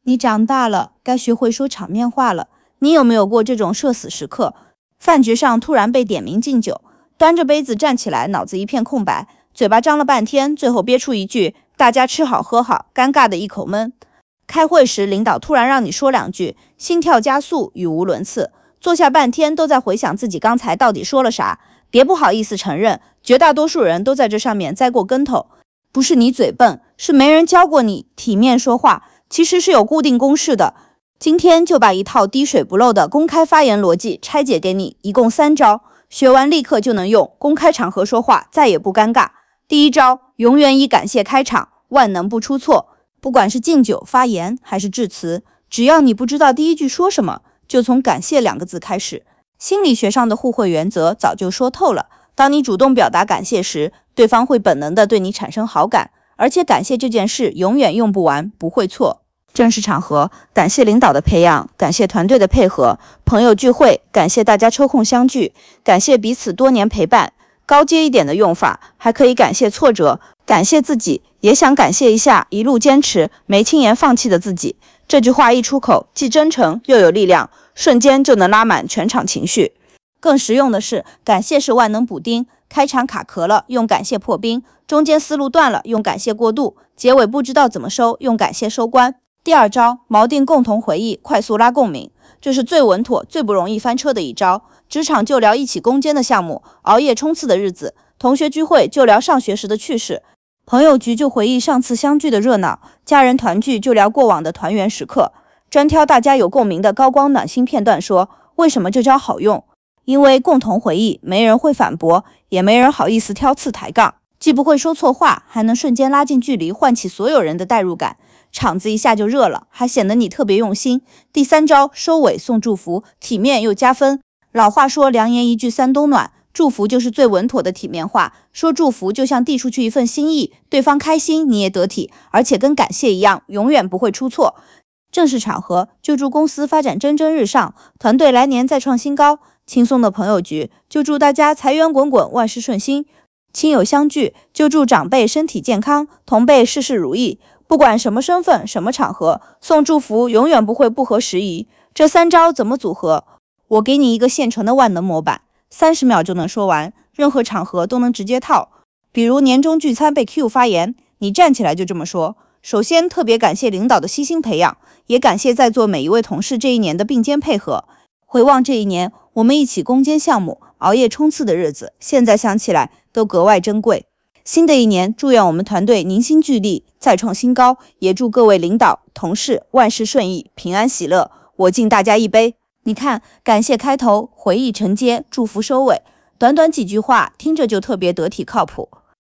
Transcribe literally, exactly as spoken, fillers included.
你长大了，该学会说场面话了。你有没有过这种社死时刻？饭局上突然被点名敬酒，端着杯子站起来，脑子一片空白，嘴巴张了半天，最后憋出一句大家吃好喝好，尴尬的一口闷。开会时领导突然让你说两句，心跳加速，语无伦次，坐下半天都在回想自己刚才到底说了啥。别不好意思承认，绝大多数人都在这上面栽过跟头。不是你嘴笨，是没人教过你体面说话，其实是有固定公式的。今天就把一套滴水不漏的公开发言逻辑拆解给你，一共三招，学完立刻就能用，公开场合说话再也不尴尬。第一招，永远以感谢开场，万能不出错。不管是敬酒、发言还是致辞，只要你不知道第一句说什么，就从感谢两个字开始。心理学上的互惠原则早就说透了，当你主动表达感谢时，对方会本能地对你产生好感，而且感谢这件事永远用不完，不会错。正式场合，感谢领导的培养，感谢团队的配合；朋友聚会，感谢大家抽空相聚，感谢彼此多年陪伴。高阶一点的用法，还可以感谢挫折，感谢自己，也想感谢一下一路坚持、没轻言放弃的自己。这句话一出口，既真诚又有力量，瞬间就能拉满全场情绪。更实用的是，感谢是万能补丁，开场卡壳了，用感谢破冰；中间思路断了，用感谢过渡；结尾不知道怎么收，用感谢收官。第二招，锚定共同回忆，快速拉共鸣，这是最稳妥、最不容易翻车的一招。职场就聊一起攻坚的项目，熬夜冲刺的日子；同学聚会就聊上学时的趣事；朋友局就回忆上次相聚的热闹；家人团聚就聊过往的团圆时刻。专挑大家有共鸣的高光暖心片段说，为什么这招好用？因为共同回忆，没人会反驳，也没人好意思挑刺抬杠，既不会说错话，还能瞬间拉近距离，唤起所有人的代入感，场子一下就热了，还显得你特别用心。第三招，收尾送祝福，体面又加分。老话说良言一句三冬暖，祝福就是最稳妥的体面话。说祝福就像递出去一份心意，对方开心你也得体，而且跟感谢一样，永远不会出错。正式场合就祝公司发展蒸蒸日上，团队来年再创新高；轻松的朋友局就祝大家财源滚滚，万事顺心；亲友相聚就祝长辈身体健康，同辈事事如意。不管什么身份什么场合，送祝福永远不会不合时宜。这三招怎么组合？我给你一个现成的万能模板，三十秒就能说完，任何场合都能直接套。比如年终聚餐被 Q 发言，你站起来就这么说：首先特别感谢领导的悉心培养，也感谢在座每一位同事这一年的并肩配合。回望这一年，我们一起攻坚项目，熬夜冲刺的日子，现在想起来都格外珍贵。新的一年，祝愿我们团队凝心聚力，再创新高，也祝各位领导、同事万事顺意，平安喜乐。我敬大家一杯。你看，感谢开头，回忆承接，祝福收尾，短短几句话，听着就特别得体靠谱。